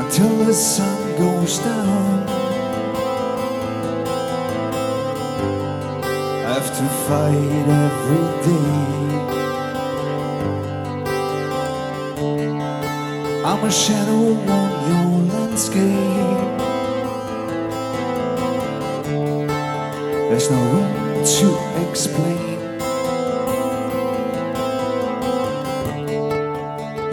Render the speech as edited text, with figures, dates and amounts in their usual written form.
till the sun goes down. Have to fight every day. I'm a shadow on your landscape. There's no room to explain.